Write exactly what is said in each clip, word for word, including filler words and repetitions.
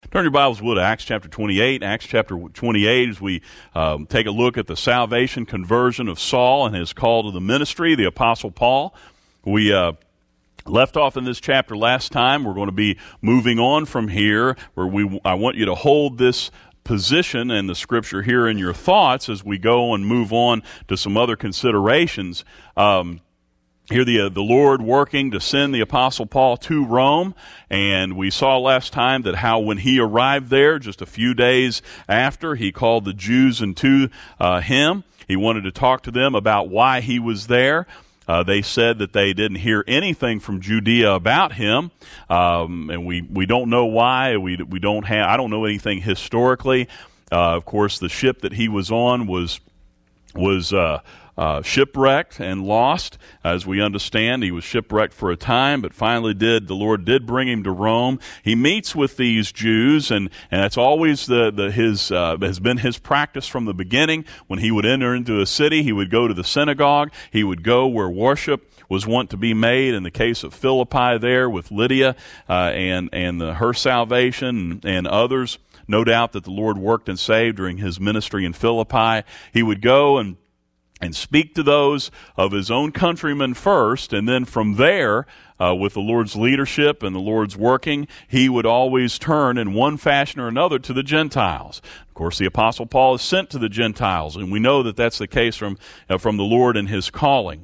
Turn your Bibles, will, to Acts chapter twenty-eight. Acts chapter twenty-eight, as we um, take a look at the salvation, conversion of Saul and his call to the ministry, the Apostle Paul. We uh, left off in this chapter last time. We're going to be moving on from here, where we I want you to hold this position and the Scripture here in your thoughts as we go and move on to some other considerations. Um Here the, uh, the Lord working to send the Apostle Paul to Rome, and we saw last time that how when he arrived there, just a few days after, he called the Jews into uh, him. He wanted to talk to them about why he was there. Uh, they said that they didn't hear anything from Judea about him, um, and we, we don't know why. We we don't have. I don't know anything historically. Uh, of course, the ship that he was on was was. Uh, Uh, shipwrecked and lost. As we understand, he was shipwrecked for a time, but finally did, the Lord did bring him to Rome. He meets with these Jews, and, and that's always the, the his uh, has been his practice from the beginning. When he would enter into a city, he would go to the synagogue. He would go where worship was wont to be made. In the case of Philippi there with Lydia uh, and, and the, her salvation and, and others, no doubt that the Lord worked and saved during his ministry in Philippi. He would go and and speak to those of his own countrymen first, and then from there, uh, with the Lord's leadership and the Lord's working, he would always turn in one fashion or another to the Gentiles. Of course, the Apostle Paul is sent to the Gentiles, and we know that that's the case from, uh, from the Lord and his calling.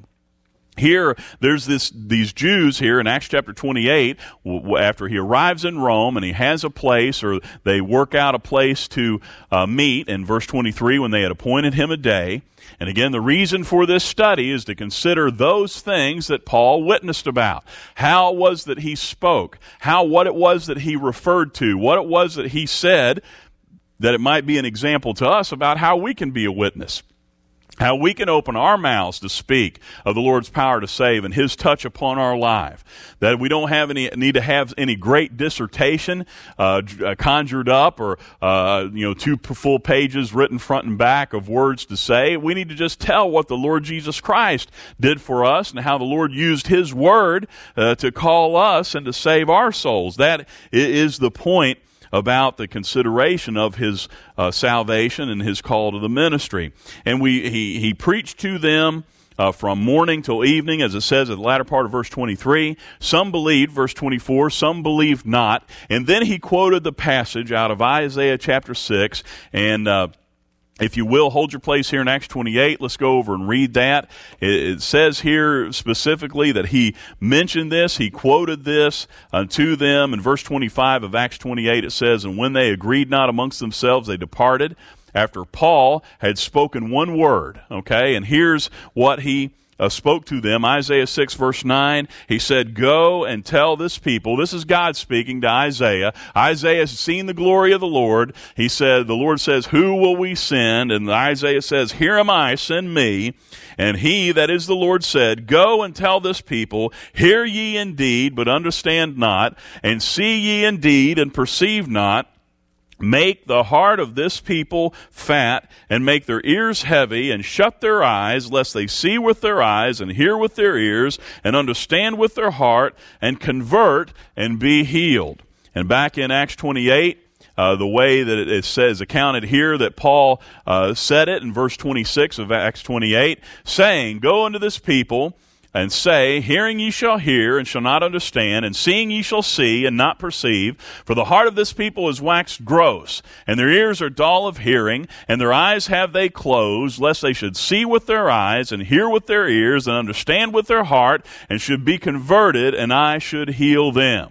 Here, there's this these Jews here in Acts chapter twenty-eight, w- after he arrives in Rome and he has a place, or they work out a place to uh, meet, in verse twenty-three, when they had appointed him a day. And again, the reason for this study is to consider those things that Paul witnessed about. How it was that he spoke, how what it was that he referred to, what it was that he said, that it might be an example to us about how we can be a witness. How we can open our mouths to speak of the Lord's power to save and his touch upon our life. That we don't have any need to have any great dissertation uh, conjured up, or uh, you know two full pages written front and back of words to say. We need to just tell what the Lord Jesus Christ did for us and how the Lord used his word uh, to call us and to save our souls. That is the point about the consideration of his uh, salvation and his call to the ministry. And we he, he preached to them uh, from morning till evening, as it says at the latter part of verse twenty-three. Some believed, verse twenty-four, some believed not. And then he quoted the passage out of Isaiah chapter six, and uh, if you will, hold your place here in Acts twenty-eight. Let's go over and read that. It says here specifically that he mentioned this, he quoted this unto them. In verse twenty-five of Acts twenty-eight, it says, "And when they agreed not amongst themselves, they departed, after Paul had spoken one word." Okay, and here's what he Uh, spoke to them. Isaiah six verse nine, he said, "Go and tell this people," this is God speaking to Isaiah. Isaiah has seen the glory of the Lord. He said, the Lord says, "Who will we send?" And Isaiah says, "Here am I, send me." And he, that is the Lord, said, "Go and tell this people, hear ye indeed, but understand not, and see ye indeed, and perceive not. Make the heart of this people fat, and make their ears heavy, and shut their eyes, lest they see with their eyes, and hear with their ears, and understand with their heart, and convert, and be healed." And back in Acts twenty-eight, uh, the way that it says, accounted here, that Paul uh, said it in verse twenty-six of Acts twenty-eight, saying, "Go unto this people, and say, hearing ye shall hear, and shall not understand, and seeing ye shall see, and not perceive. For the heart of this people is waxed gross, and their ears are dull of hearing, and their eyes have they closed, lest they should see with their eyes, and hear with their ears, and understand with their heart, and should be converted, and I should heal them."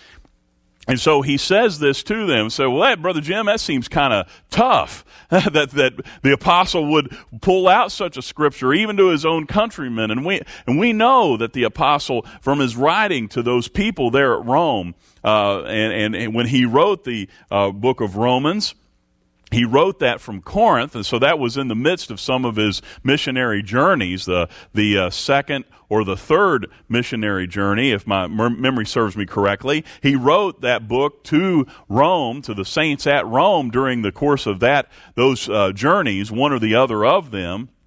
And so he says this to them. So, well, hey, Brother Jim, that seems kind of tough that that the apostle would pull out such a scripture, even to his own countrymen. And we and we know that the apostle, from his writing to those people there at Rome, uh, and, and and when he wrote the uh, book of Romans, he wrote that from Corinth, and so that was in the midst of some of his missionary journeys, the the uh, second or the third missionary journey, if my memory serves me correctly. He wrote that book to Rome, to the saints at Rome during the course of that those uh, journeys, one or the other of them.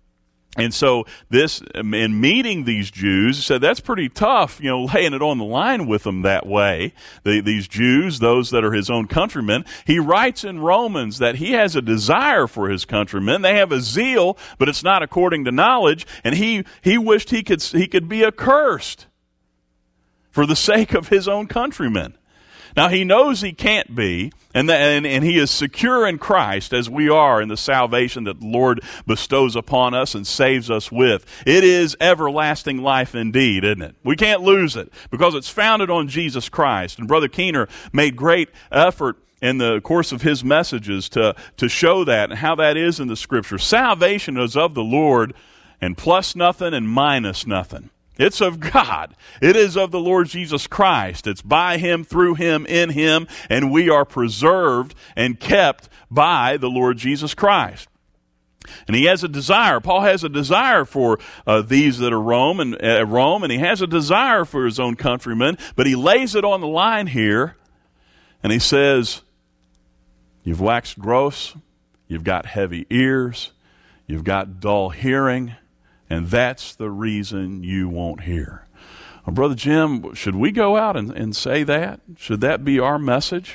And so this, in meeting these Jews, he said that's pretty tough, you know, laying it on the line with them that way. The, these Jews, those that are his own countrymen, he writes in Romans that he has a desire for his countrymen. They have a zeal, but it's not according to knowledge. And he, he wished he could, he could be accursed for the sake of his own countrymen. Now, he knows he can't be, and, the, and, and he is secure in Christ as we are in the salvation that the Lord bestows upon us and saves us with. It is everlasting life indeed, isn't it? We can't lose it because it's founded on Jesus Christ. And Brother Keener made great effort in the course of his messages to, to show that and how that is in the Scripture. Salvation is of the Lord, and plus nothing and minus nothing. It's of God. It is of the Lord Jesus Christ. It's by Him, through Him, in Him, and we are preserved and kept by the Lord Jesus Christ. And he has a desire. Paul has a desire for uh, these that are Rome and uh, Rome, and he has a desire for his own countrymen, but he lays it on the line here, and he says, you've waxed gross, you've got heavy ears, you've got dull hearing, and that's the reason you won't hear. Well, Brother Jim, should we go out and, and say that? Should that be our message?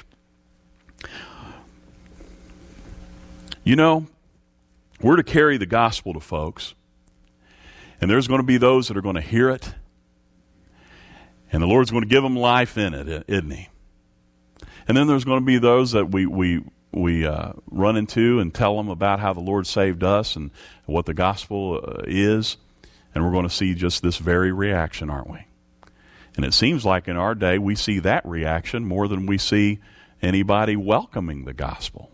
You know, we're to carry the gospel to folks, and there's going to be those that are going to hear it, and the Lord's going to give them life in it, isn't He? And then there's going to be those that we we we uh, run into and tell them about how the Lord saved us and what the gospel uh, is, and we're going to see just this very reaction, aren't we? And it seems like in our day we see that reaction more than we see anybody welcoming the gospel.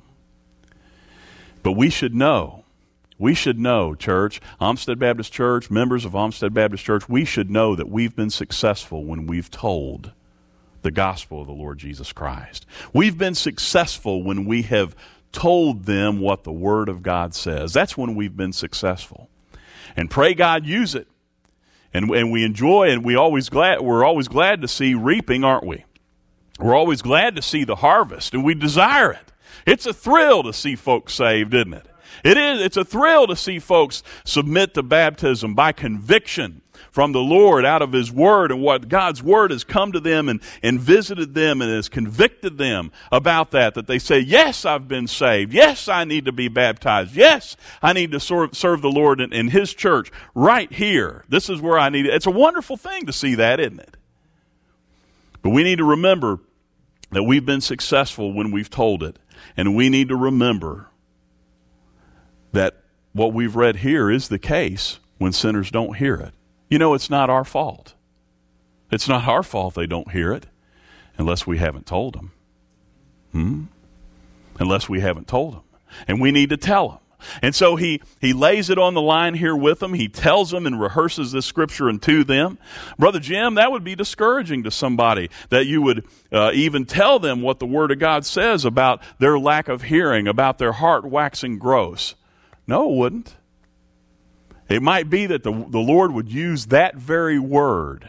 But we should know, we should know, church, Olmsted Baptist Church, members of Olmsted Baptist Church, we should know that we've been successful when we've told the gospel of the Lord Jesus Christ. We've been successful when we have told them what the Word of God says. That's when we've been successful. And pray God use it. And, and we enjoy, and we always glad, we're always glad to see reaping, aren't we? We're always glad to see the harvest, and we desire it. It's a thrill to see folks saved, isn't it? It is. It's a thrill to see folks submit to baptism by conviction from the Lord out of His Word, and what God's Word has come to them and, and visited them and has convicted them about that, that they say, yes, I've been saved. Yes, I need to be baptized. Yes, I need to serve, serve the Lord in, in His church right here. This is where I need it. It's a wonderful thing to see that, isn't it? But we need to remember that we've been successful when we've told it, and we need to remember that what we've read here is the case when sinners don't hear it. You know, it's not our fault. It's not our fault they don't hear it unless we haven't told them. Hmm? Unless we haven't told them. And we need to tell them. And so he, he lays it on the line here with them. He tells them and rehearses this scripture and to them. Brother Jim, that would be discouraging to somebody, that you would uh, even tell them what the Word of God says about their lack of hearing, about their heart waxing gross. No, it wouldn't. It might be that the, the Lord would use that very word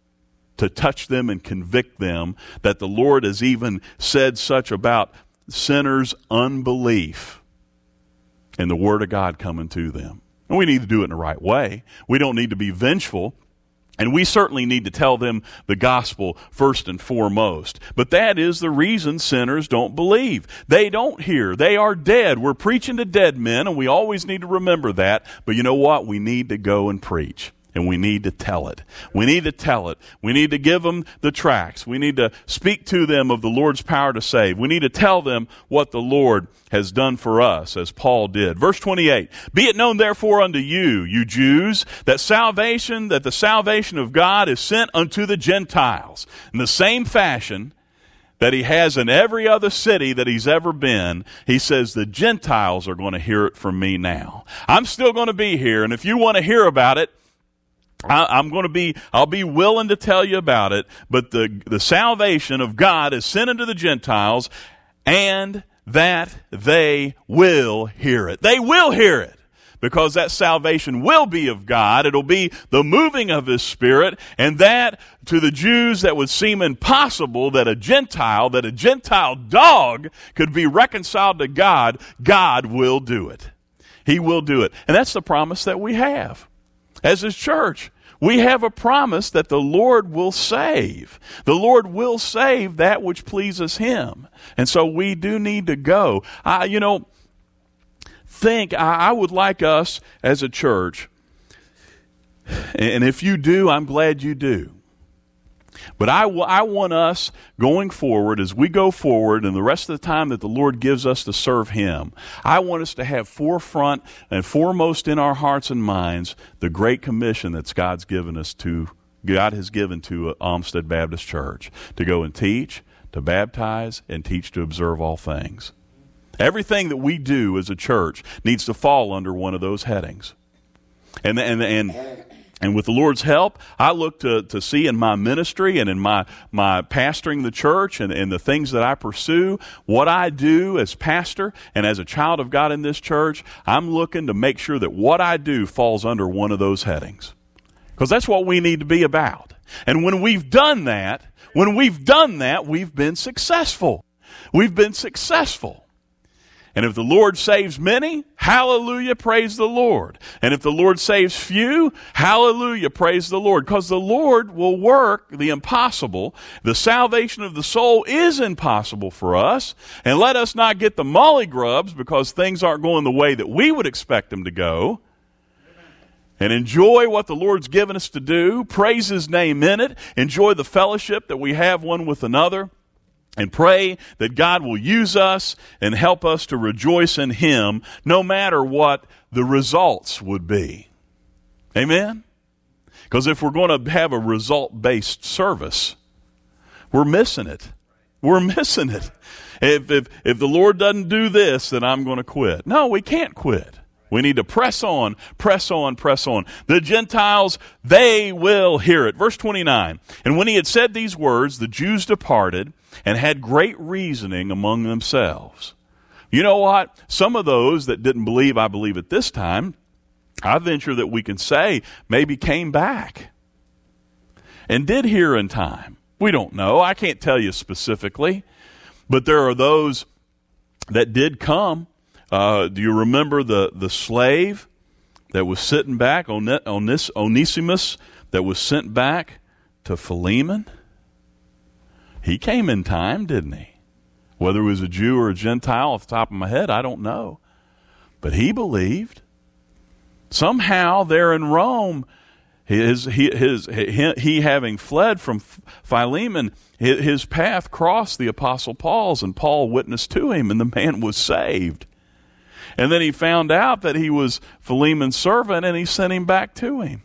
to touch them and convict them, that the Lord has even said such about sinners' unbelief and the Word of God coming to them. And we need to do it in the right way. We don't need to be vengeful. And we certainly need to tell them the gospel first and foremost. But that is the reason sinners don't believe. They don't hear. They are dead. We're preaching to dead men, and we always need to remember that. But you know what? We need to go and preach. And we need to tell it. We need to tell it. We need to give them the tracts. We need to speak to them of the Lord's power to save. We need to tell them what the Lord has done for us, as Paul did. Verse twenty-eight, be it known therefore unto you, you Jews, that salvation, that the salvation of God is sent unto the Gentiles. In the same fashion that He has in every other city that He's ever been, He says the Gentiles are going to hear it from me now. I'm still going to be here, and if you want to hear about it, I, I'm going to be, I'll be willing to tell you about it, but the, the salvation of God is sent unto the Gentiles, and that they will hear it. They will hear it, because that salvation will be of God. It'll be the moving of His Spirit, and that to the Jews that would seem impossible, that a Gentile, that a Gentile dog could be reconciled to God, God will do it. He will do it. And that's the promise that we have. As His church, we have a promise that the Lord will save. The Lord will save that which pleases Him. And so we do need to go. I, you know, think, I, I would like us as a church, and if you do, I'm glad you do. But I, w- I want us going forward, as we go forward and the rest of the time that the Lord gives us to serve Him, I want us to have forefront and foremost in our hearts and minds the great commission that God's given us to, God has given to Olmsted Baptist Church, to go and teach, to baptize, and teach to observe all things. Everything that we do as a church needs to fall under one of those headings. And and and And with the Lord's help, I look to, to see in my ministry and in my, my pastoring the church and, and the things that I pursue, what I do as pastor and as a child of God in this church, I'm looking to make sure that what I do falls under one of those headings. Because that's what we need to be about. And when we've done that, when we've done that, we've been successful. We've been successful. And if the Lord saves many, hallelujah, praise the Lord. And if the Lord saves few, hallelujah, praise the Lord. Because the Lord will work the impossible. The salvation of the soul is impossible for us. And let us not get the molly grubs because things aren't going the way that we would expect them to go. And enjoy what the Lord's given us to do. Praise His name in it. Enjoy the fellowship that we have one with another. And pray that God will use us and help us to rejoice in Him no matter what the results would be. Amen? Because if we're going to have a result-based service, we're missing it. We're missing it. If, if, if the Lord doesn't do this, then I'm going to quit. No, we can't quit. We need to press on, press on, press on. The Gentiles, they will hear it. Verse twenty-nine, and when he had said these words, the Jews departed and had great reasoning among themselves. You know what? Some of those that didn't believe, I believe at this time, I venture that we can say maybe came back and did hear in time. We don't know. I can't tell you specifically. But there are those that did come. Uh, do you remember the, the slave that was sitting back, Onis, Onesimus, that was sent back to Philemon? He came in time, didn't he? Whether he was a Jew or a Gentile, off the top of my head, I don't know. But he believed. Somehow there in Rome, his, his, his, he, he having fled from Philemon, his, his path crossed the Apostle Paul's, and Paul witnessed to him, and the man was saved. And then he found out that he was Philemon's servant, and he sent him back to him.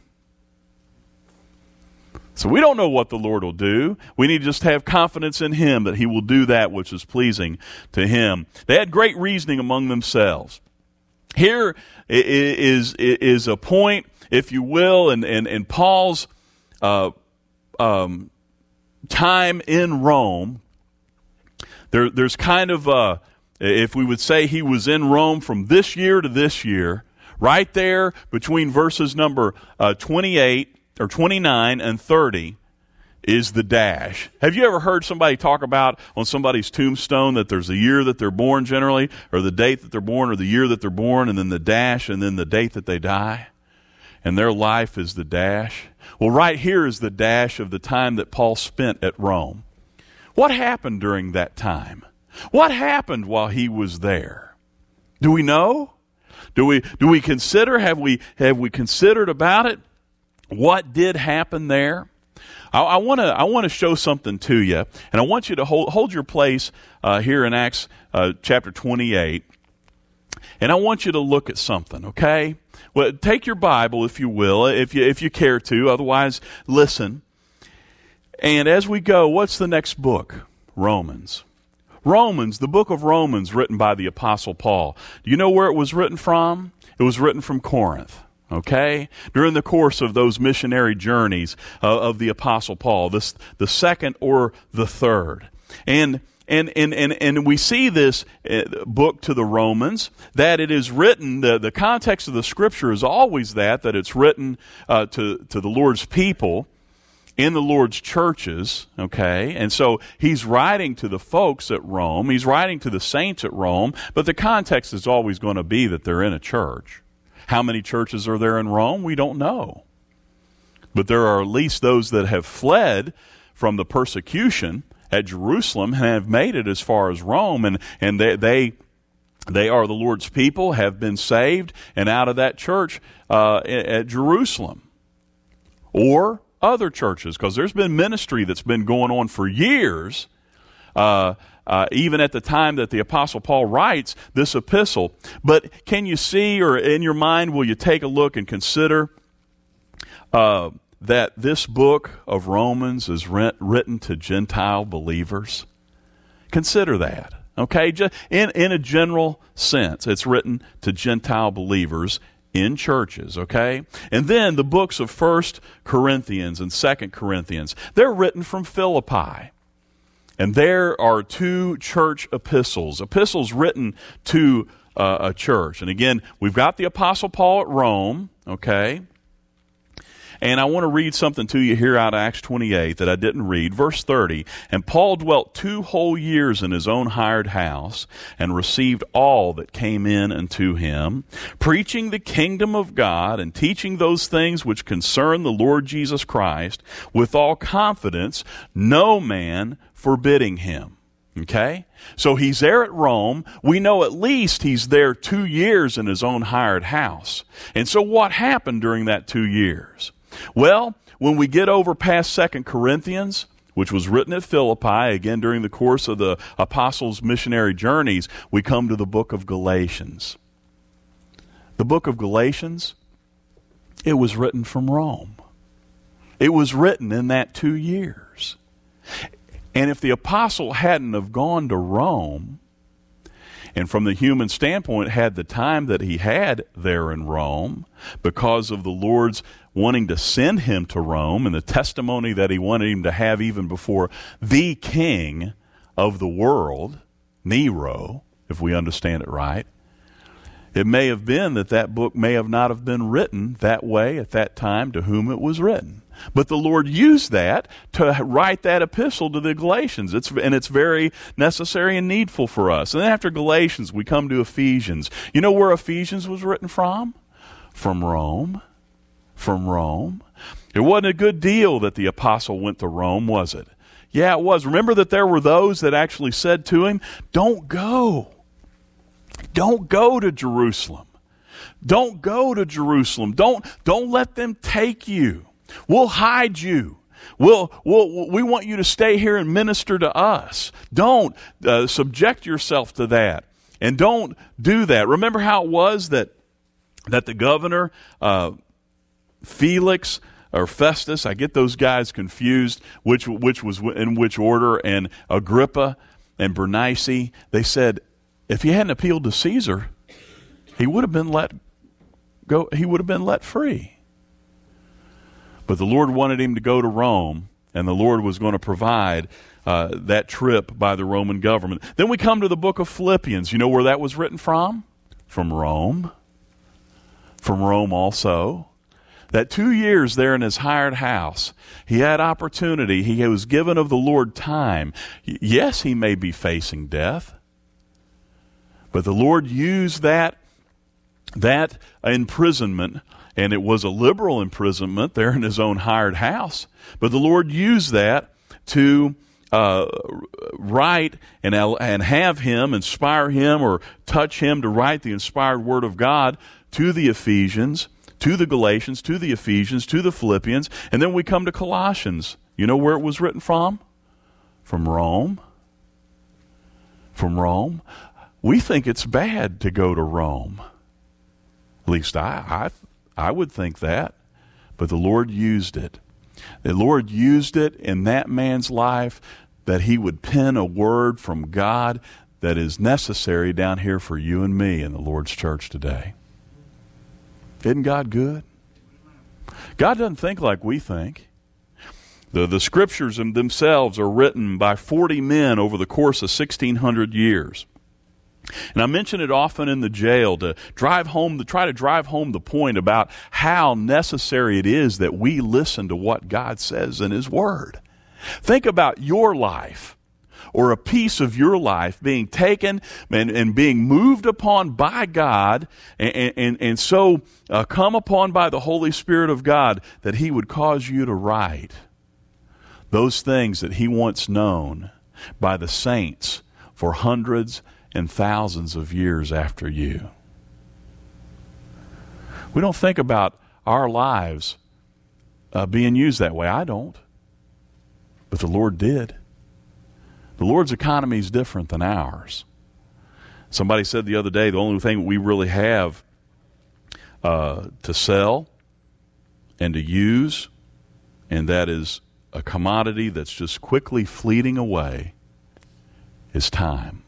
So we don't know what the Lord will do. We need to just have confidence in Him that He will do that which is pleasing to Him. They had great reasoning among themselves. Here is, is a point, if you will, in, in, in Paul's uh, um, time in Rome. There, there's kind of a, if we would say he was in Rome from this year to this year, right there between verses number uh, twenty-eight or twenty-nine and thirty is the dash. Have you ever heard somebody talk about on somebody's tombstone that there's a year that they're born generally, or the date that they're born, or the year that they're born, and then the dash, and then the date that they die? And their life is the dash. Well, right here is the dash of the time that Paul spent at Rome. What happened during that time? What happened while he was there? Do we know? Do we do we consider, have we have we considered about it? What did happen there? I want to I want to show something to you, and I want you to hold hold your place uh, here in Acts uh, chapter twenty-eight, and I want you to look at something. Okay, well, take your Bible if you will, if you if you care to. Otherwise, listen. And as we go, what's the next book? Romans. Romans, the book of Romans, written by the Apostle Paul. Do you know where it was written from? It was written from Corinth. Okay? During the course of those missionary journeys uh, of the Apostle Paul, this the second or the third. And and and and, and we see this uh, book to the Romans, that it is written, the, the context of the Scripture is always that, that it's written uh, to, to the Lord's people. in the Lord's churches, okay? And so he's writing to the folks at Rome. He's writing to the saints at Rome, but the context is always going to be that they're in a church. How many churches are there in Rome? We don't know. But there are at least those that have fled from the persecution at Jerusalem and have made it as far as Rome, and, and they, they they are the Lord's people, have been saved, and out of that church uh, at, at Jerusalem. Or other churches, because there's been ministry that's been going on for years, uh, uh, even at the time that the Apostle Paul writes this epistle. But can you see, or in your mind, will you take a look and consider uh, that this book of Romans is writ- written to Gentile believers? Consider that, okay? Just in, in a general sense, it's written to Gentile believers in churches, okay? And then the books of First Corinthians and Second Corinthians, they're written from Philippi. And there are two church epistles, epistles written to uh, a church. And again, we've got the Apostle Paul at Rome, okay? And I want to read something to you here out of Acts twenty-eight that I didn't read. Verse thirty, and Paul dwelt two whole years in his own hired house and received all that came in unto him, preaching the kingdom of God and teaching those things which concern the Lord Jesus Christ with all confidence, no man forbidding him. Okay? So he's there at Rome. We know at least he's there two years in his own hired house. And so what happened during that two years? Well, when we get over past Second Corinthians, which was written at Philippi, again during the course of the apostles' missionary journeys, we come to the book of Galatians. The book of Galatians, it was written from Rome. It was written in that two years. And if the apostle hadn't have gone to Rome, and from the human standpoint had the time that he had there in Rome, because of the Lord's wanting to send him to Rome and the testimony that he wanted him to have even before the king of the world, Nero, if we understand it right, it may have been that that book may have not have been written that way at that time to whom it was written. But the Lord used that to write that epistle to the Galatians. It's, and it's very necessary and needful for us. And then after Galatians, we come to Ephesians. You know where Ephesians was written from? From Rome. From Rome. It wasn't a good deal that the apostle went to Rome, was it? Yeah, it was. Remember that there were those that actually said to him, don't go. Don't go to Jerusalem. Don't go to Jerusalem. Don't, don't let them take you. We'll hide you. We'll, we'll, we want you to stay here and minister to us. Don't uh, subject yourself to that. And don't do that. Remember how it was that, that the governor, uh, Felix or Festus, I get those guys confused, which, which was in which order, and Agrippa and Bernice, they said, if he hadn't appealed to Caesar, he would have been let go, he would have been let free. But the Lord wanted him to go to Rome, and the Lord was going to provide uh, that trip by the Roman government. Then we come to the book of Philippians. You know where that was written from? From Rome. From Rome also. That two years there in his hired house, he had opportunity. He was given of the Lord time. Yes, he may be facing death, but the Lord used that, that imprisonment, and it was a liberal imprisonment there in his own hired house. But the Lord used that to uh, write and, and have him, inspire him, or touch him to write the inspired word of God to the Ephesians, to the Galatians, to the Ephesians, to the Philippians. And then we come to Colossians. You know where it was written from? From Rome. From Rome. We think it's bad to go to Rome. At least I, I, I would think that. But the Lord used it. The Lord used it in that man's life that he would pen a word from God that is necessary down here for you and me in the Lord's church today. Isn't God good? God doesn't think like we think. The, the scriptures themselves are written by forty men over the course of sixteen hundred years. And I mention it often in the jail to drive home, to try to drive home the point about how necessary it is that we listen to what God says in His Word. Think about your life, or a piece of your life being taken and, and being moved upon by God, and, and, and so uh, come upon by the Holy Spirit of God that He would cause you to write those things that He wants known by the saints for hundreds and thousands of years after you. We don't think about our lives uh, being used that way. I don't. But the Lord did. The Lord's economy is different than ours. Somebody said the other day, the only thing we really have uh, to sell and to use, and that is a commodity that's just quickly fleeting away, is time.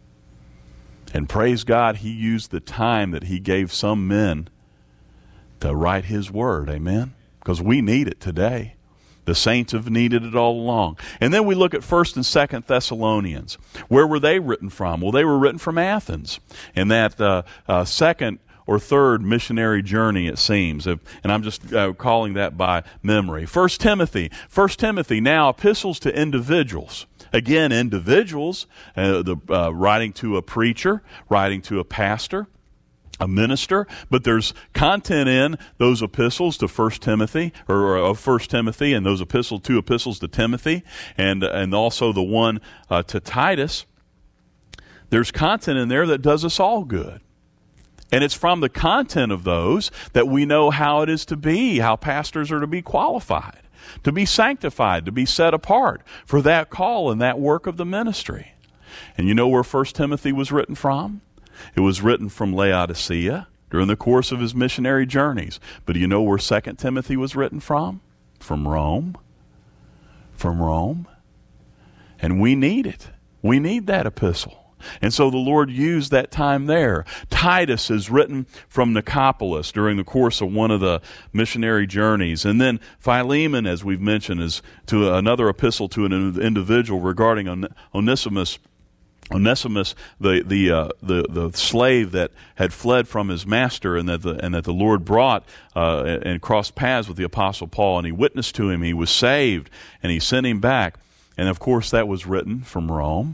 And praise God, He used the time that He gave some men to write His Word. Amen? Because we need it today. The saints have needed it all along. And then we look at First and Second Thessalonians. Where were they written from? Well, they were written from Athens. And that uh, uh, second or third missionary journey, it seems. And I'm just uh, calling that by memory. First Timothy. First Timothy, now epistles to individuals. Again, individuals, uh, the, uh, writing to a preacher, writing to a pastor, a minister, but there's content in those epistles to First Timothy, or of First Timothy, and those epistles, two epistles to Timothy, and and also the one uh, to Titus. There's content in there that does us all good. And it's from the content of those that we know how it is to be, how pastors are to be qualified, to be sanctified, to be set apart for that call and that work of the ministry. And you know where First Timothy was written from? It was written from Laodicea during the course of his missionary journeys. But do you know where Second Timothy was written from? From Rome. From Rome. And we need it. We need that epistle. And so the Lord used that time there. Titus is written from Nicopolis during the course of one of the missionary journeys. And then Philemon, as we've mentioned, is to another epistle to an individual regarding On- Onesimus. Onesimus, the the, uh, the the slave that had fled from his master, and that the and that the Lord brought uh, and crossed paths with the Apostle Paul, and he witnessed to him. He was saved, and he sent him back. And of course, that was written from Rome.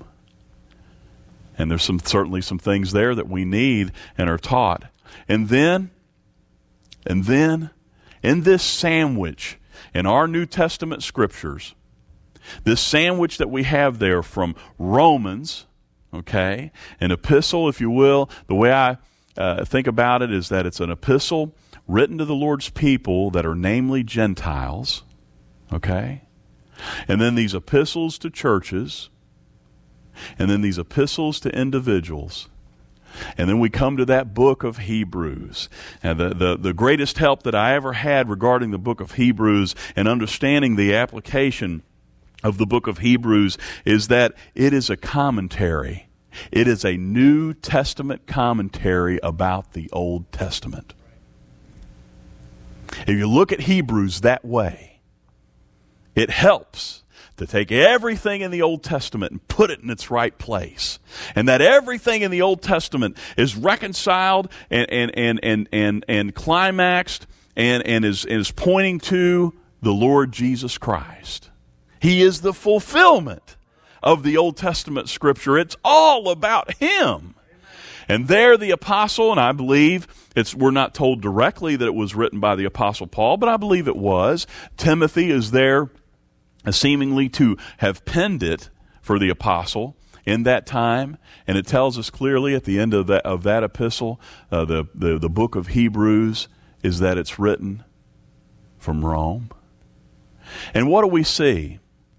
And there's some certainly some things there that we need and are taught. And then, and then, in this sandwich in our New Testament scriptures, this sandwich that we have there from Romans. Okay, an epistle, if you will, the way I uh, think about it is that it's an epistle written to the Lord's people that are namely Gentiles, okay? And then these epistles to churches, and then these epistles to individuals. And then we come to that book of Hebrews. And the, the, the greatest help that I ever had regarding the book of Hebrews and understanding the application of the book of Hebrews is that it is a commentary. It is a New Testament commentary about the Old Testament. If you look at Hebrews that way, it helps to take everything in the Old Testament and put it in its right place. And that everything in the Old Testament is reconciled and and and and and, and climaxed and, and is, is pointing to the Lord Jesus Christ. He is the fulfillment of the Old Testament scripture. It's all about Him. And there the apostle, and I believe it's we're not told directly that it was written by the Apostle Paul, but I believe it was. Timothy is there seemingly to have penned it for the apostle in that time. And it tells us clearly at the end of that, of that epistle, uh, the, the, the book of Hebrews, is that it's written from Rome. And what do we see?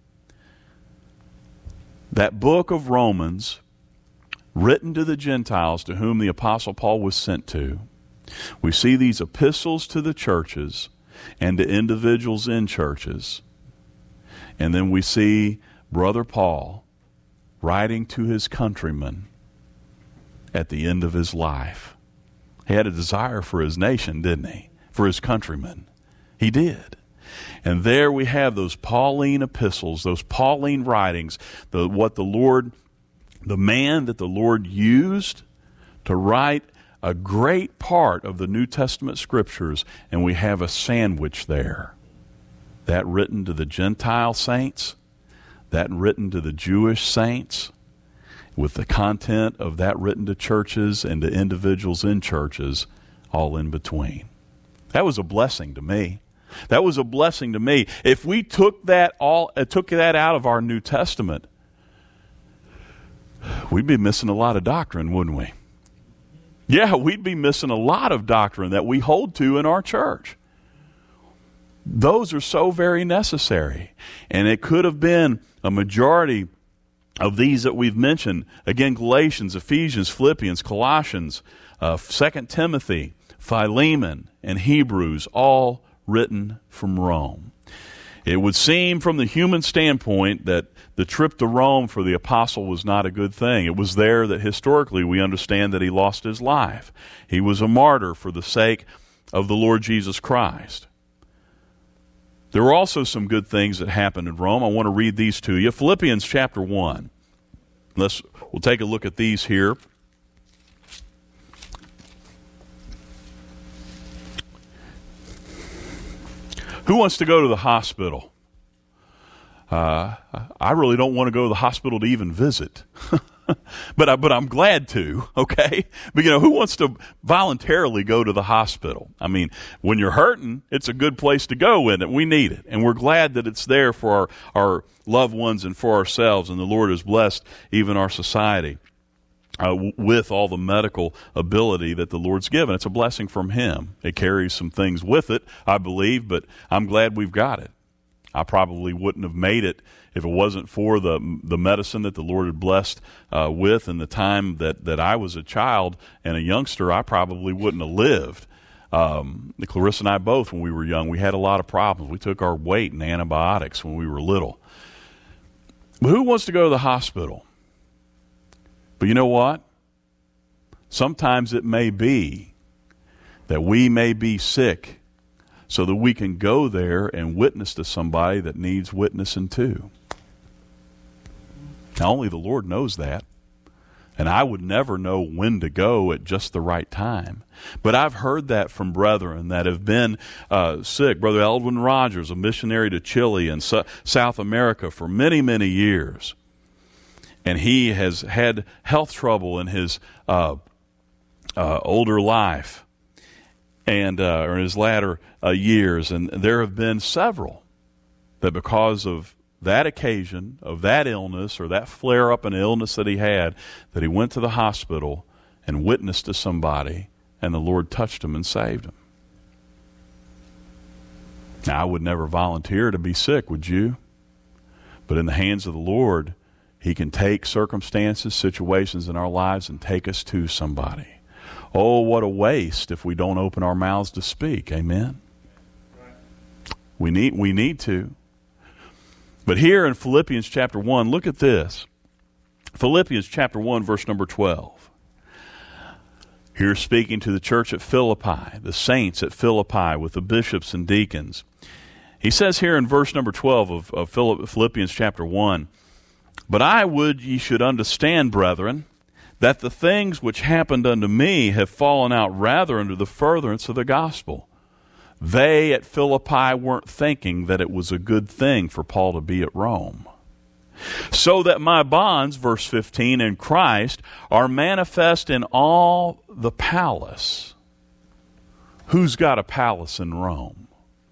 That book of Romans, written to the Gentiles to whom the Apostle Paul was sent to, we see these epistles to the churches and to individuals in churches. And then we see Brother Paul writing to his countrymen at the end of his life. He had a desire for his nation, didn't he? For his countrymen. He did. And there we have those Pauline epistles, those Pauline writings, the, what the Lord the man that the Lord used to write a great part of the New Testament scriptures, and we have a sandwich there. That written to the Gentile saints, that written to the Jewish saints, with the content of that written to churches and to individuals in churches, all in between. That was a blessing to me. That was a blessing to me. If we took that all, uh, took that out of our New Testament, we'd be missing a lot of doctrine, wouldn't we? Yeah, we'd be missing a lot of doctrine that we hold to in our church. Those are so very necessary. And it could have been a majority of these that we've mentioned. Again, Galatians, Ephesians, Philippians, Colossians, uh, Second Timothy, Philemon, and Hebrews, all written from Rome. It would seem from the human standpoint that the trip to Rome for the apostle was not a good thing. It was there that historically we understand that he lost his life. He was a martyr for the sake of the Lord Jesus Christ. There were also some good things that happened in Rome. I want to read these to you. Philippians chapter one. Let's, we'll take a look at these here. Who wants to go to the hospital? Uh, I really don't want to go to the hospital to even visit. but, I, but I'm glad to, okay? But, you know, who wants to voluntarily go to the hospital? I mean, when you're hurting, it's a good place to go, isn't it? We need it. And we're glad that it's there for our, our loved ones and for ourselves. And the Lord has blessed even our society uh, w- with all the medical ability that the Lord's given. It's a blessing from Him. It carries some things with it, I believe, but I'm glad we've got it. I probably wouldn't have made it if it wasn't for the the medicine that the Lord had blessed uh, with in the time that, that I was a child and a youngster. I probably wouldn't have lived. Um, Clarissa and I both, when we were young, we had a lot of problems. We took our weight in antibiotics when we were little. But who wants to go to the hospital? But you know what? Sometimes it may be that we may be sick so that we can go there and witness to somebody that needs witnessing to. Now, only the Lord knows that. And I would never know when to go at just the right time. But I've heard that from brethren that have been uh, sick. Brother Eldwin Rogers, a missionary to Chile and so- South America for many, many years. And he has had health trouble in his uh, uh, older life. And uh, or in his latter uh, years, and there have been several that because of that occasion, of that illness, or that flare-up in illness that he had, that he went to the hospital and witnessed to somebody, and the Lord touched him and saved him. Now, I would never volunteer to be sick, would you? But in the hands of the Lord, He can take circumstances, situations in our lives, and take us to somebody. Oh, what a waste if we don't open our mouths to speak. Amen? We need, we need to. But here in Philippians chapter one, look at this. Philippians chapter one, verse number twelve. Here speaking to the church at Philippi, the saints at Philippi with the bishops and deacons. He says here in verse number twelve of, of Philippians chapter one, "But I would ye should understand, brethren, that the things which happened unto me have fallen out rather under the furtherance of the gospel." They at Philippi weren't thinking that it was a good thing for Paul to be at Rome. "So that my bonds," verse fifteen, "in Christ are manifest in all the palace." Who's got a palace in Rome?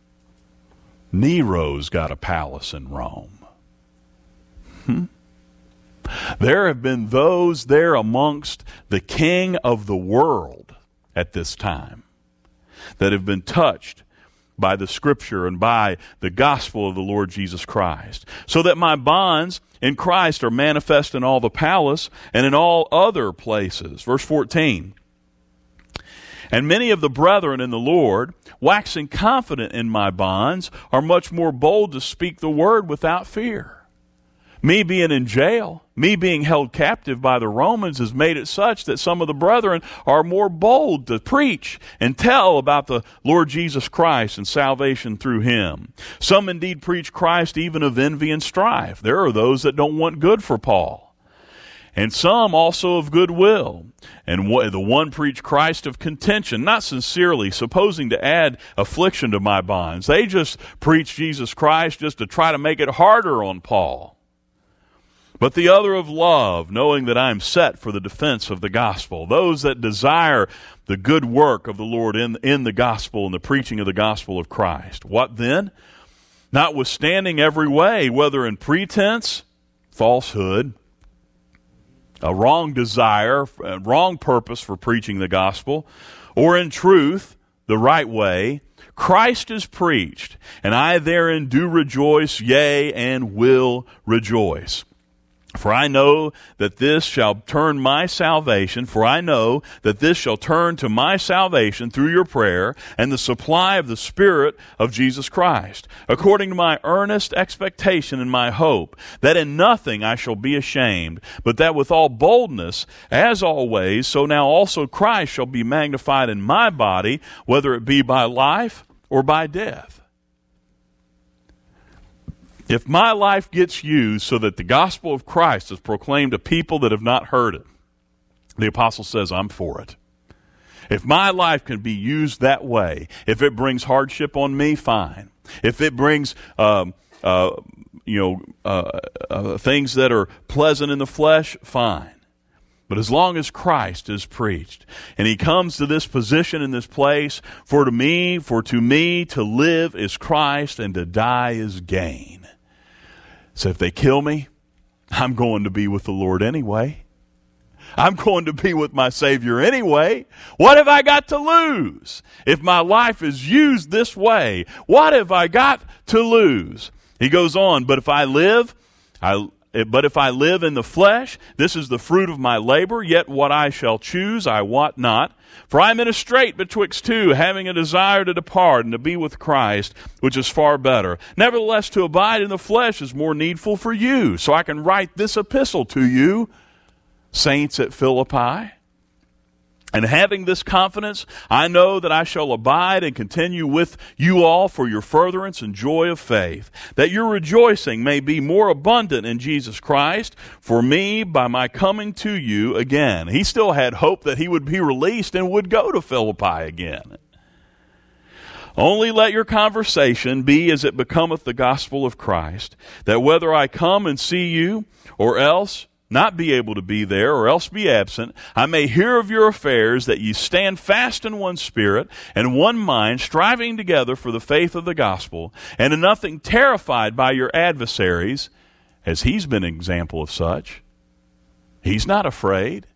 Nero's got a palace in Rome. Hmm? There have been those there amongst the king of the world at this time that have been touched by the Scripture and by the gospel of the Lord Jesus Christ. "So that my bonds in Christ are manifest in all the palace and in all other places." Verse fourteen. "And many of the brethren in the Lord, waxing confident in my bonds, are much more bold to speak the word without fear." Me being in jail, me being held captive by the Romans has made it such that some of the brethren are more bold to preach and tell about the Lord Jesus Christ and salvation through Him. Some indeed preach Christ even of envy and strife. There are those that don't want good for Paul. and some also of good will. And the one preached Christ of contention, not sincerely, supposing to add affliction to my bonds. They just preached Jesus Christ just to try to make it harder on Paul. But the other of love, knowing that I am set for the defense of the gospel. Those that desire the good work of the Lord in, in the gospel and the preaching of the gospel of Christ. What then? Notwithstanding every way, whether in pretense, falsehood, a wrong desire, a wrong purpose for preaching the gospel, or in truth, the right way, Christ is preached, and I therein do rejoice, yea, and will rejoice. For I know that this shall turn my salvation, for I know that this shall turn to my salvation through your prayer and the supply of the Spirit of Jesus Christ, according to my earnest expectation and my hope, that in nothing I shall be ashamed, but that with all boldness, as always, so now also Christ shall be magnified in my body, whether it be by life or by death. If my life gets used so that the gospel of Christ is proclaimed to people that have not heard it, the apostle says, I'm for it. If my life can be used that way, if it brings hardship on me, fine. If it brings, um, uh, you know, uh, uh, things that are pleasant in the flesh, fine. But as long as Christ is preached, and he comes to this position in this place, for to me, for to me to live is Christ, and to die is gain. So if they kill me, I'm going to be with the Lord anyway. I'm going to be with my Savior anyway. What have I got to lose? If my life is used this way, what have I got to lose? He goes on, but if I live, I But if I live in the flesh, this is the fruit of my labor, yet what I shall choose I wot not. For I am in a strait betwixt two, having a desire to depart and to be with Christ, which is far better. Nevertheless, to abide in the flesh is more needful for you. So I can write this epistle to you, saints at Philippi. And having this confidence, I know that I shall abide and continue with you all for your furtherance and joy of faith, that your rejoicing may be more abundant in Jesus Christ for me by my coming to you again. He still had hope that he would be released and would go to Philippi again. Only let your conversation be as it becometh the gospel of Christ, that whether I come and see you or else not be able to be there, or else be absent, I may hear of your affairs, that ye stand fast in one spirit and one mind, striving together for the faith of the gospel, and in nothing terrified by your adversaries, as he's been an example of such. He's not afraid.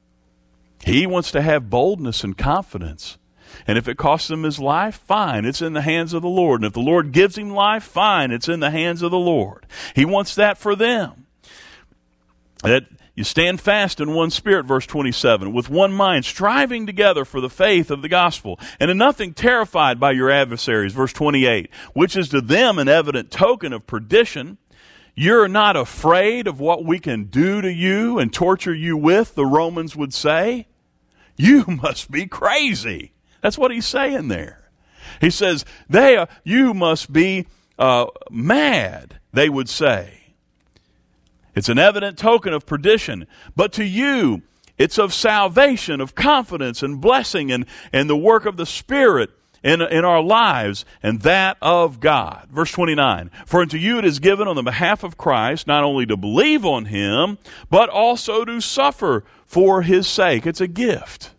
He wants to have boldness and confidence. And if it costs him his life, fine, it's in the hands of the Lord. And if the Lord gives him life, fine, it's in the hands of the Lord. He wants that for them. That you stand fast in one spirit, verse twenty-seven, with one mind, striving together for the faith of the gospel, and in nothing terrified by your adversaries, verse twenty-eight, which is to them an evident token of perdition. You're not afraid of what we can do to you and torture you with, the Romans would say. You must be crazy. That's what he's saying there. He says, they are, you must be uh, mad, they would say. It's an evident token of perdition, but to you it's of salvation, of confidence and blessing and, and the work of the Spirit in, in our lives, and that of God. Verse twenty-nine, for unto you it is given on the behalf of Christ not only to believe on him, but also to suffer for his sake. It's a gift.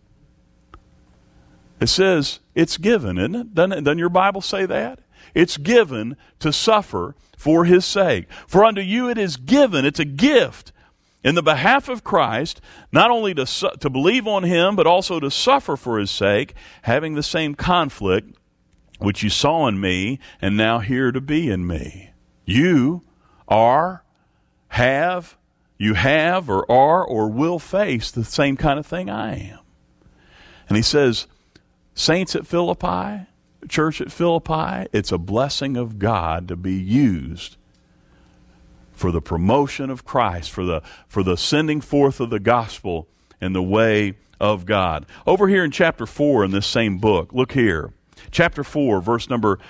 It says it's given, isn't it? Doesn't, it? Doesn't your Bible say that? It's given to suffer for his sake. For unto you it is given, it's a gift, in the behalf of Christ, not only to, su- to believe on him, but also to suffer for his sake, having the same conflict which you saw in me, and now hear to be in me. You are, have, you have, or are, or will face the same kind of thing I am. And he says, saints at Philippi, church at Philippi, it's a blessing of God to be used for the promotion of Christ, for the for the sending forth of the gospel in the way of God. Over here in chapter four in this same book, look here. Chapter four, verse number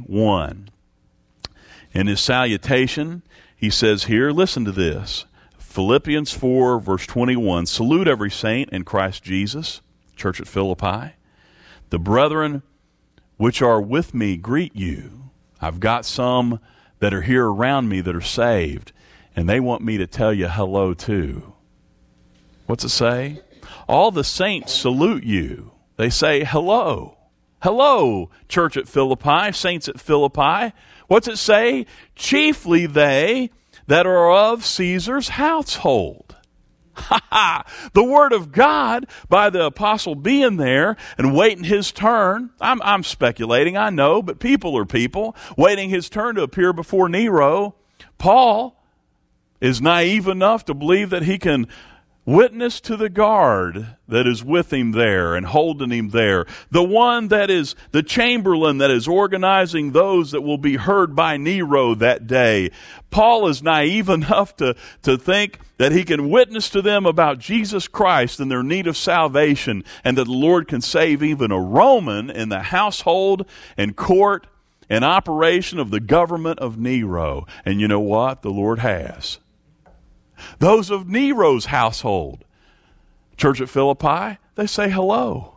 twenty-one. In his salutation, he says here, listen to this. Philippians four, verse twenty-one, salute every saint in Christ Jesus, church at Philippi. The brethren which are with me greet you. I've got some that are here around me that are saved, and they want me to tell you hello too. What's it say? All the saints salute you. They say hello. Hello, church at Philippi, saints at Philippi. What's it say? Chiefly they that are of Caesar's household. Ha ha! The word of God, by the apostle being there and waiting his turn. I'm, I'm speculating, I know, but people are people. Waiting his turn to appear before Nero. Paul is naive enough to believe that he can witness to the guard that is with him there and holding him there. The one that is the chamberlain that is organizing those that will be heard by Nero that day. Paul is naive enough to, to think that he can witness to them about Jesus Christ and their need of salvation, and that the Lord can save even a Roman in the household and court and operation of the government of Nero. And you know what? The Lord has. Those of Nero's household, church at Philippi, they say hello.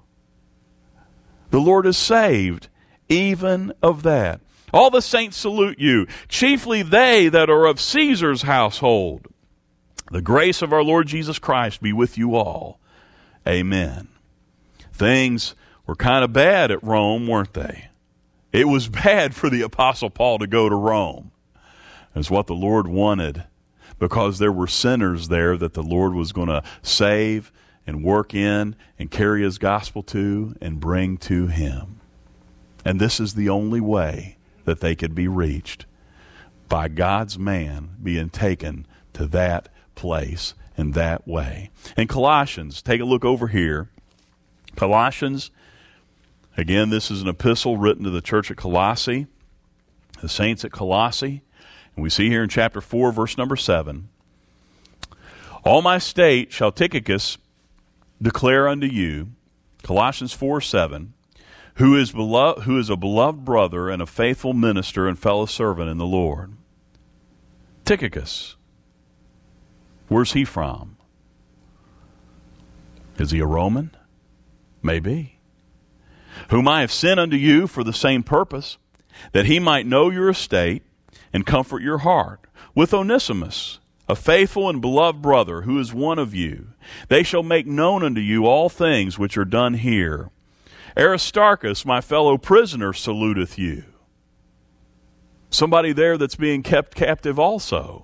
The Lord is saved even of that. All the saints salute you, chiefly they that are of Caesar's household. The grace of our Lord Jesus Christ be with you all. Amen. Things were kind of bad at Rome, weren't they? It was bad for the Apostle Paul to go to Rome. It's what the Lord wanted, because there were sinners there that the Lord was going to save and work in and carry his gospel to and bring to him. And this is the only way that they could be reached, by God's man being taken to that place in that way. In Colossians, take a look over here. Colossians, again, this is an epistle written to the church at Colossae, the saints at Colossae. And we see here in chapter four, verse number seven, all my state shall Tychicus declare unto you, Colossians four seven, who is beloved, who is a beloved brother and a faithful minister and fellow servant in the Lord. Tychicus, where's he from? Is he a Roman? Maybe. Whom I have sent unto you for the same purpose, that he might know your estate and comfort your heart, with Onesimus, a faithful and beloved brother, who is one of you. They shall make known unto you all things which are done here. Aristarchus, my fellow prisoner, saluteth you. Somebody there that's being kept captive also.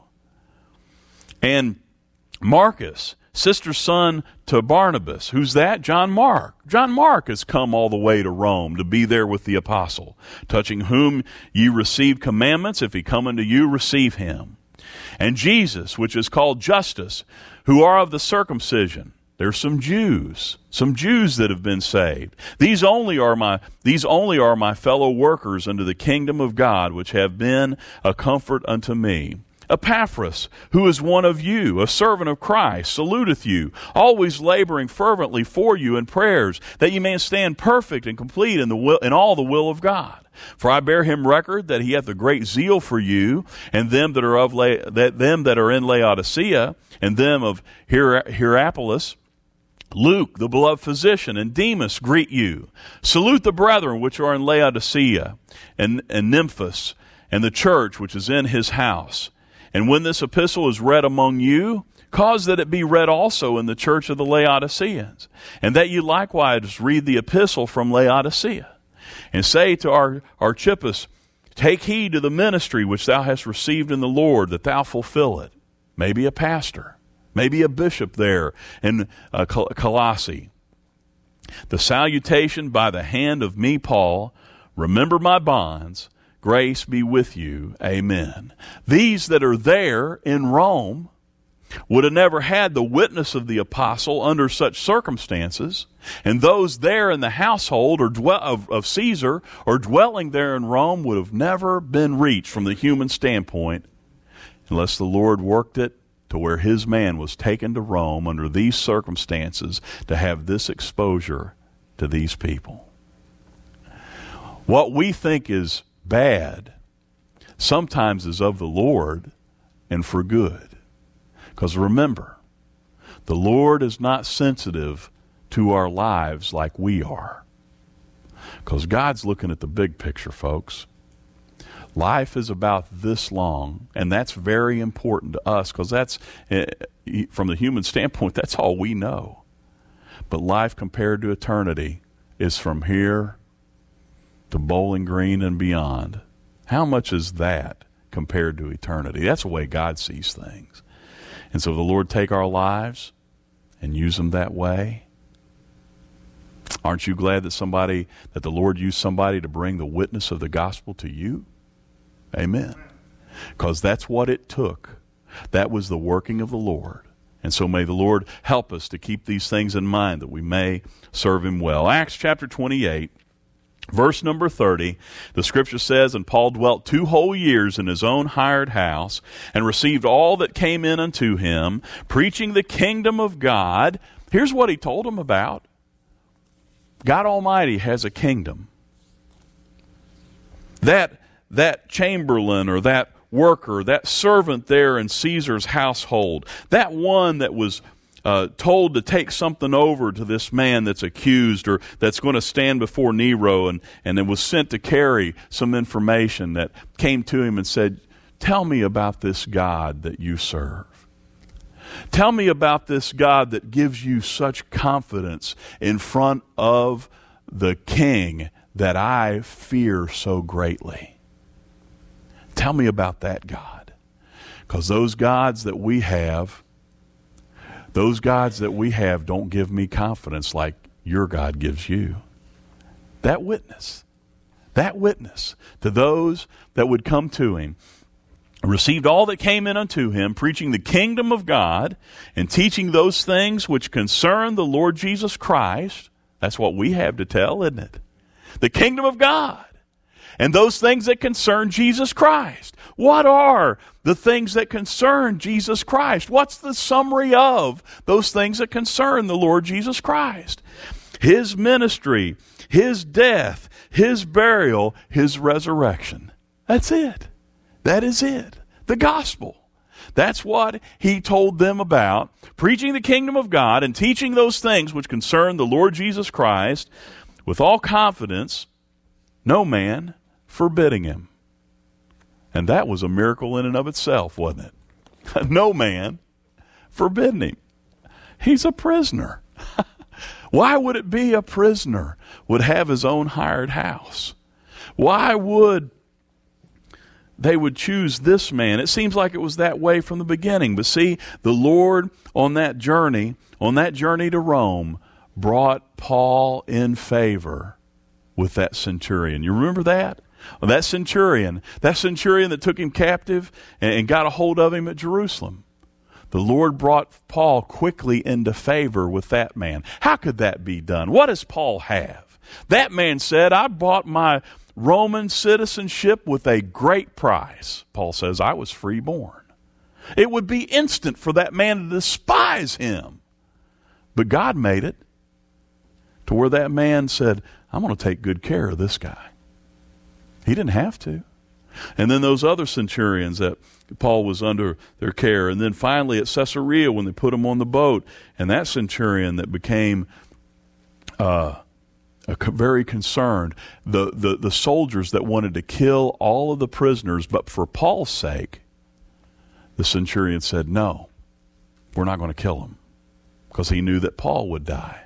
And Marcus, sister's son to Barnabas. Who's that? John Mark. John Mark has come all the way to Rome to be there with the apostle, touching whom ye receive commandments. If he come unto you, receive him. And Jesus, which is called Justus, who are of the circumcision. There's some Jews, some Jews that have been saved. These only are my, these only are my fellow workers unto the kingdom of God, which have been a comfort unto me. Epaphras, who is one of you, a servant of Christ, saluteth you, always laboring fervently for you in prayers, that ye may stand perfect and complete in the will, in all the will of God. For I bear him record that he hath a great zeal for you, and them that are of La- that them that are in Laodicea, and them of Hier- Hierapolis. Luke, the beloved physician, and Demas greet you. Salute the brethren which are in Laodicea, and, and Nymphas, and the church which is in his house. And when this epistle is read among you, cause that it be read also in the church of the Laodiceans, and that you likewise read the epistle from Laodicea. And say to our Archippus, take heed to the ministry which thou hast received in the Lord, that thou fulfill it. Maybe a pastor, maybe a bishop there in uh, Col- Colossae. The salutation by the hand of me, Paul. Remember my bonds. Grace be with you. Amen. These that are there in Rome would have never had the witness of the apostle under such circumstances. And those there in the household or dwell, of, of Caesar or dwelling there in Rome would have never been reached from the human standpoint unless the Lord worked it to where his man was taken to Rome under these circumstances to have this exposure to these people. What we think is bad sometimes is of the Lord and for good. Because remember, the Lord is not sensitive to our lives like we are. Because God's looking at the big picture, folks. Life is about this long, and that's very important to us because that's, from the human standpoint, that's all we know. But life compared to eternity is from here to Bowling Green and beyond. How much is that compared to eternity? That's the way God sees things. And so the Lord take our lives and use them that way. Aren't you glad that somebody, that the Lord used somebody to bring the witness of the gospel to you? Amen. Because that's what it took. That was the working of the Lord. And so may the Lord help us to keep these things in mind that we may serve him well. Acts chapter twenty-eight, verse number thirty, the scripture says, "And Paul dwelt two whole years in his own hired house, and received all that came in unto him, preaching the kingdom of God." Here's what he told them about. God Almighty has a kingdom. That that chamberlain or that worker, that servant there in Caesar's household, that one that was uh, told to take something over to this man that's accused or that's going to stand before Nero, and, and it was sent to carry some information that came to him and said, "Tell me about this God that you serve. Tell me about this God that gives you such confidence in front of the king that I fear so greatly. Tell me about that God." Because those gods that we have, those gods that we have don't give me confidence like your God gives you. That witness, that witness to those that would come to him, received all that came in unto him, preaching the kingdom of God and teaching those things which concern the Lord Jesus Christ. That's what we have to tell, isn't it? The kingdom of God and those things that concern Jesus Christ. What are the things that concern Jesus Christ? What's the summary of those things that concern the Lord Jesus Christ? His ministry, his death, his burial, his resurrection. That's it. That is it. The gospel. That's what he told them about, preaching the kingdom of God and teaching those things which concern the Lord Jesus Christ with all confidence, no man forbidding him. And that was a miracle in and of itself, wasn't it? No man forbidding him. He's a prisoner. Why would it be a prisoner would have his own hired house? Why would they would choose this man? It seems like it was that way from the beginning. But see, the Lord on that journey, on that journey to Rome, brought Paul in favor with that centurion. You remember that? Well, that centurion, that centurion that took him captive and, and got a hold of him at Jerusalem. The Lord brought Paul quickly into favor with that man. How could that be done? What does Paul have? That man said, "I bought my Roman citizenship with a great price." Paul says, "I was freeborn." It would be instant for that man to despise him. But God made it to where that man said, "I'm going to take good care of this guy." He didn't have to. And then those other centurions that Paul was under their care. And then finally at Caesarea when they put him on the boat, and that centurion that became uh, a very concerned, the, the, the soldiers that wanted to kill all of the prisoners, but for Paul's sake, the centurion said, "No, we're not going to kill him," because he knew that Paul would die.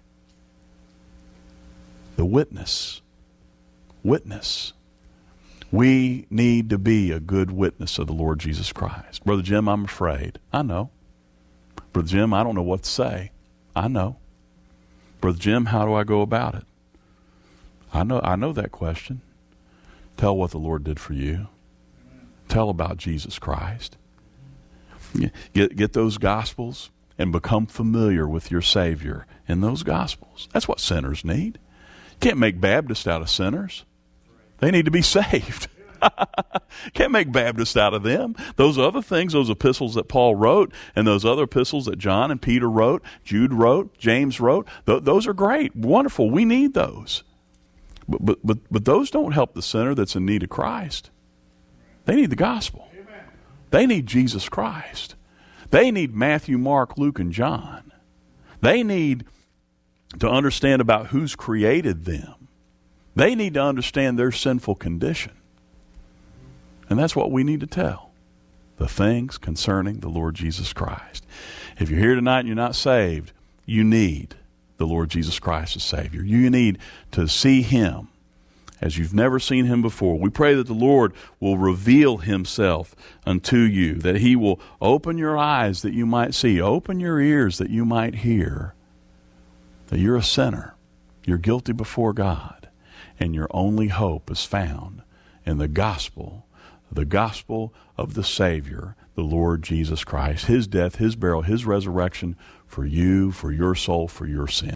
The witness. Witness. We need to be a good witness of the Lord Jesus Christ. Brother Jim, I'm afraid. I know. Brother Jim, I don't know what to say. I know. Brother Jim, how do I go about it? I know I know that question. Tell what the Lord did for you. Tell about Jesus Christ. Get, get those Gospels and become familiar with your Savior in those Gospels. That's what sinners need. You can't make Baptists out of sinners. They need to be saved. Can't make Baptists out of them. Those other things, those epistles that Paul wrote and those other epistles that John and Peter wrote, Jude wrote, James wrote, th- those are great, wonderful. We need those. But, but, but, but those don't help the sinner that's in need of Christ. They need the gospel. Amen. They need Jesus Christ. They need Matthew, Mark, Luke, and John. They need to understand about who's created them. They need to understand their sinful condition. And that's what we need to tell. The things concerning the Lord Jesus Christ. If you're here tonight and you're not saved, you need the Lord Jesus Christ as Savior. You need to see Him as you've never seen Him before. We pray that the Lord will reveal Himself unto you, that He will open your eyes that you might see, open your ears that you might hear, that you're a sinner, you're guilty before God, and your only hope is found in the gospel, the gospel of the Savior, the Lord Jesus Christ, His death, His burial, His resurrection for you, for your soul, for your sin.